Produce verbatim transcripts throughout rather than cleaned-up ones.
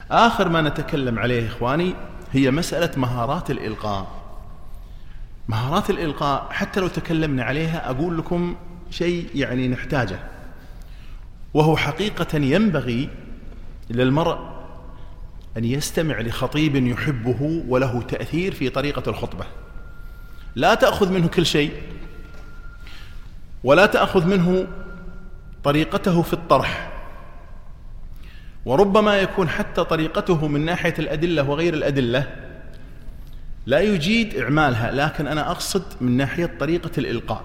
آخر ما نتكلم عليه إخواني هي مسألة مهارات الإلقاء. مهارات الإلقاء حتى لو تكلمنا عليها أقول لكم شيء يعني نحتاجه، وهو حقيقة ينبغي للمرء أن يستمع لخطيب يحبه وله تأثير في طريقة الخطبة. لا تأخذ منه كل شيء، ولا تأخذ منه طريقته في الطرح، وربما يكون حتى طريقته من ناحية الأدلة وغير الأدلة لا يجيد إعمالها، لكن أنا أقصد من ناحية طريقة الإلقاء،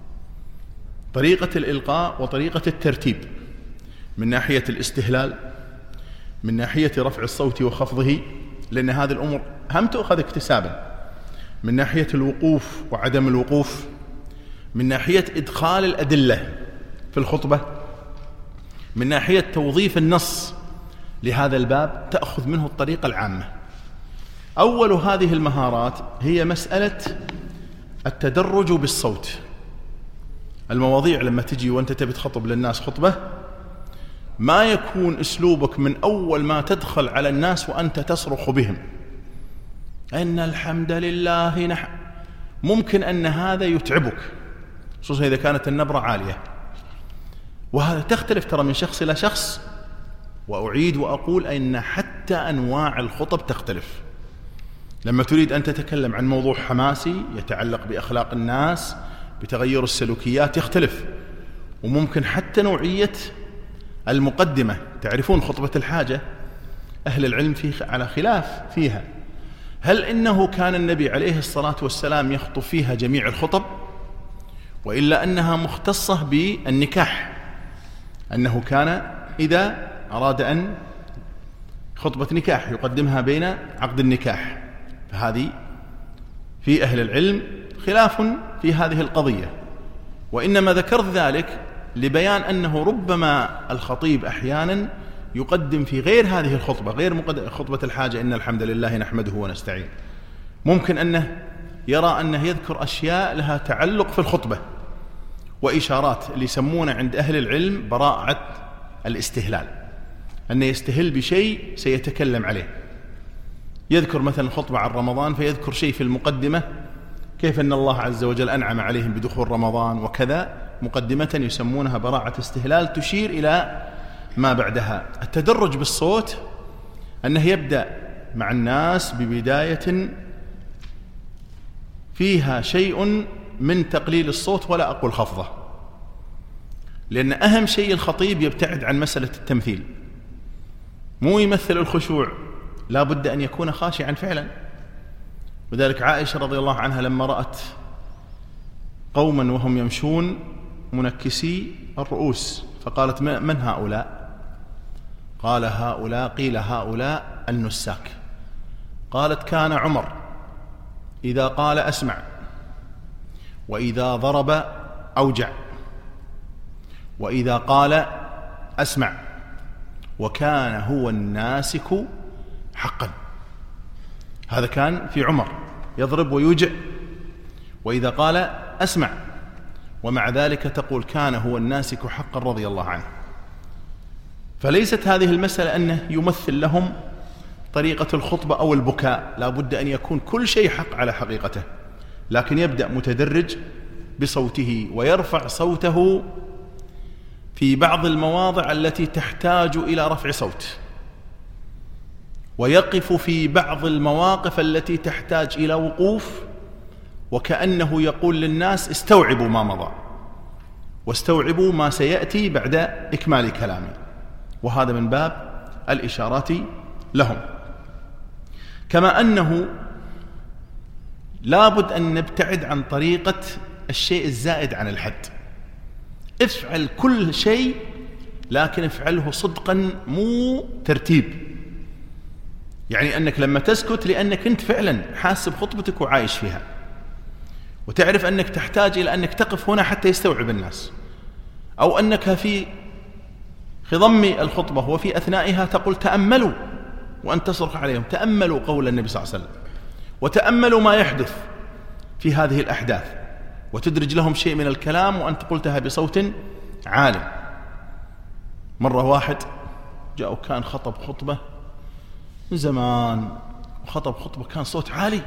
طريقة الإلقاء وطريقة الترتيب، من ناحية الاستهلال، من ناحية رفع الصوت وخفضه، لأن هذه الأمور هم تؤخذ اكتسابا، من ناحية الوقوف وعدم الوقوف، من ناحية إدخال الأدلة في الخطبة، من ناحية توظيف النص لهذا الباب، تأخذ منه الطريقة العامة. أول هذه المهارات هي مسألة التدرج بالصوت. المواضيع لما تجي وأنت تبي تخطب للناس خطبة، ما يكون أسلوبك من أول ما تدخل على الناس وأنت تصرخ بهم إن الحمد لله نحن، ممكن أن هذا يتعبك، خصوصا إذا كانت النبرة عالية، وهذا تختلف ترى من شخص إلى شخص. وأعيد وأقول أن حتى أنواع الخطب تختلف. لما تريد أن تتكلم عن موضوع حماسي يتعلق بأخلاق الناس، بتغير السلوكيات، يختلف. وممكن حتى نوعية المقدمة، تعرفون خطبة الحاجة أهل العلم فيه على خلاف فيها، هل إنه كان النبي عليه الصلاة والسلام يخطب فيها جميع الخطب، وإلا أنها مختصة بالنكاح، أنه كان إذا أراد أن خطبة نكاح يقدمها بين عقد النكاح. فهذه في أهل العلم خلاف في هذه القضية، وإنما ذكرت ذلك لبيان أنه ربما الخطيب أحيانا يقدم في غير هذه الخطبة، غير خطبة الحاجة إن الحمد لله نحمده ونستعين، ممكن أنه يرى أنه يذكر أشياء لها تعلق في الخطبة وإشارات اللي يسمونه عند أهل العلم براءة الاستهلال، أنه يستهل بشيء سيتكلم عليه. يذكر مثلا الخطبة عن رمضان فيذكر شيء في المقدمة، كيف أن الله عز وجل أنعم عليهم بدخول رمضان وكذا، مقدمة يسمونها براعة استهلال تشير إلى ما بعدها. التدرج بالصوت أنه يبدأ مع الناس ببداية فيها شيء من تقليل الصوت ولا أقول خفضه، لأن أهم شيء الخطيب يبتعد عن مسألة التمثيل، مو يمثل الخشوع، لا بد أن يكون خاشعا فعلا. وذلك عائشة رضي الله عنها لما رأت قوما وهم يمشون منكسي الرؤوس فقالت من هؤلاء؟ قال هؤلاء قيل هؤلاء النساك. قالت كان عمر إذا قال أسمع، وإذا ضرب أوجع، وإذا قال أسمع، وكان هو الناسك حقا. هذا كان في عمر، يضرب ويوجع وإذا قال أسمع، ومع ذلك تقول كان هو الناسك حقا رضي الله عنه. فليست هذه المسألة أنه يمثل لهم طريقة الخطبة أو البكاء، لا بد أن يكون كل شيء حق على حقيقته، لكن يبدأ متدرج بصوته ويرفع صوته في بعض المواضع التي تحتاج إلى رفع صوت، ويقف في بعض المواقف التي تحتاج إلى وقوف، وكأنه يقول للناس استوعبوا ما مضى واستوعبوا ما سيأتي بعد إكمال كلامي، وهذا من باب الإشارات لهم. كما أنه لابد أن نبتعد عن طريقة الشيء الزائد عن الحد. افعل كل شيء لكن افعله صدقا مو ترتيب، يعني أنك لما تسكت لأنك أنت فعلا حاسب خطبتك وعايش فيها، وتعرف أنك تحتاج إلى أنك تقف هنا حتى يستوعب الناس، أو أنك في خضم الخطبة وفي أثنائها تقول تأملوا، وأن تصرخ عليهم تأملوا قول النبي صلى الله عليه وسلم، وتأملوا ما يحدث في هذه الأحداث، وتدرج لهم شيء من الكلام وأنت قلتها بصوت عالٍ. مرة واحد جاء وكان خطب خطبة من زمان وخطب خطبة كان صوت عالي،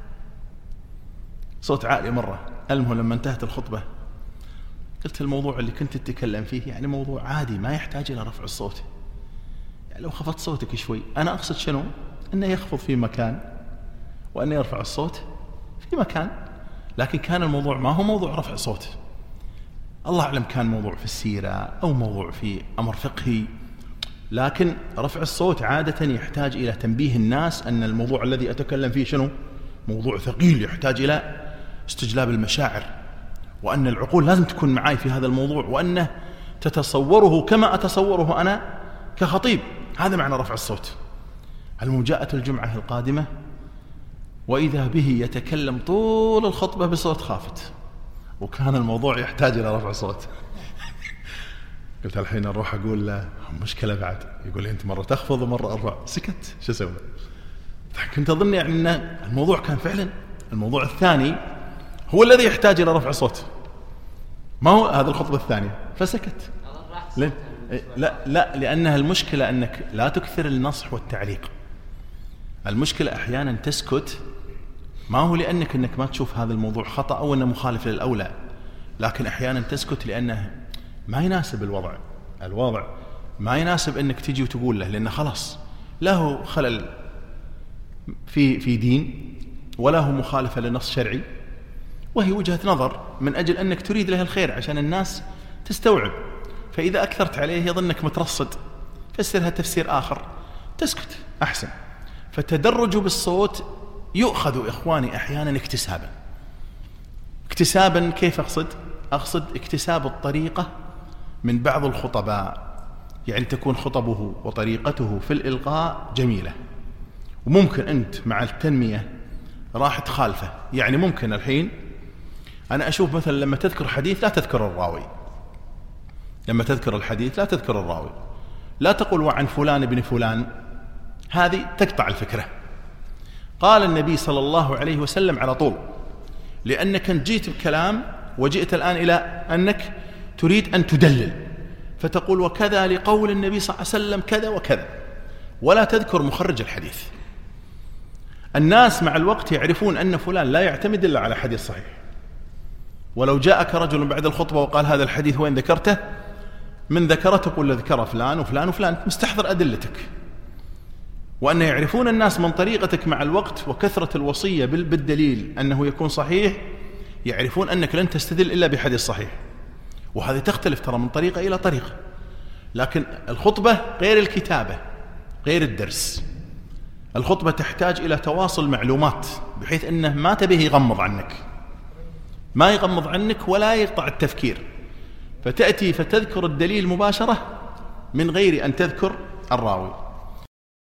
صوت عالي مرة. المهم لما انتهت الخطبة قلت الموضوع اللي كنت تتكلم فيه يعني موضوع عادي ما يحتاج إلى رفع الصوت، يعني لو خفضت صوتك شوي. أنا أقصد شنو؟ أنه يخفض في مكان وأنه يرفع الصوت في مكان، لكن كان الموضوع ما هو موضوع رفع صوت. الله أعلم كان موضوع في السيرة أو موضوع في أمر فقهي، لكن رفع الصوت عادة يحتاج إلى تنبيه الناس أن الموضوع الذي أتكلم فيه شنو؟ موضوع ثقيل يحتاج إلى استجلاب المشاعر، وأن العقول لازم تكون معي في هذا الموضوع، وأنه تتصوره كما أتصوره أنا كخطيب. هذا معنى رفع الصوت. المجاءة الجمعة القادمة وإذا به يتكلم طول الخطبة بصوت خافت، وكان الموضوع يحتاج إلى رفع صوت. قلت الحين أروح أقول له مشكلة بعد، يقول لي أنت مرة تخفض ومرة أرفع. سكت، شو أسوي؟ كنت أظن يعني أن الموضوع كان فعلا الموضوع الثاني هو الذي يحتاج إلى رفع صوت، ما هو هذا الخطبة الثانية. فسكت. لا لا, لا لأنها المشكلة أنك لا تكثر النصح والتعليق. المشكلة أحيانا تسكت، ما هو لأنك أنك ما تشوف هذا الموضوع خطأ أو أنه مخالف للأولى، لكن أحيانا تسكت لأنه ما يناسب الوضع الوضع ما يناسب أنك تجي وتقول له، لأنه خلاص له خلل في في دين وله مخالفة لنص شرعي، وهي وجهة نظر من أجل أنك تريد له الخير عشان الناس تستوعب. فإذا أكثرت عليه يظنك مترصد، فسرها تفسير آخر، تسكت أحسن. فتدرج بالصوت يؤخذ إخواني أحيانا اكتسابا. اكتسابا كيف أقصد؟ أقصد اكتساب الطريقة من بعض الخطباء، يعني تكون خطبه وطريقته في الإلقاء جميلة، وممكن أنت مع التنمية راح تخالفه. يعني ممكن الحين أنا أشوف مثلا لما تذكر حديث لا تذكر الراوي، لما تذكر الحديث لا تذكر الراوي، لا تقول وعن فلان ابن فلان، هذه تقطع الفكرة. قال النبي صلى الله عليه وسلم على طول، لأنك جئت بكلام وجئت الآن إلى أنك تريد أن تدلل، فتقول وكذا لقول النبي صلى الله عليه وسلم كذا وكذا، ولا تذكر مخرج الحديث. الناس مع الوقت يعرفون أن فلان لا يعتمد إلا على حديث صحيح، ولو جاءك رجل بعد الخطبة وقال هذا الحديث وين ذكرته؟ من ذكره تقول ذكر فلان وفلان وفلان، مستحضر أدلتك. وأن يعرفون الناس من طريقتك مع الوقت وكثرة الوصية بالدليل أنه يكون صحيح، يعرفون أنك لن تستدل إلا بحديث صحيح. وهذه تختلف ترى من طريقة إلى طريقة. لكن الخطبة غير الكتابة غير الدرس. الخطبة تحتاج إلى تواصل معلومات بحيث أنه ما تبيه يغمض عنك، ما يغمض عنك ولا يقطع التفكير، فتأتي فتذكر الدليل مباشرة من غير أن تذكر الراوي.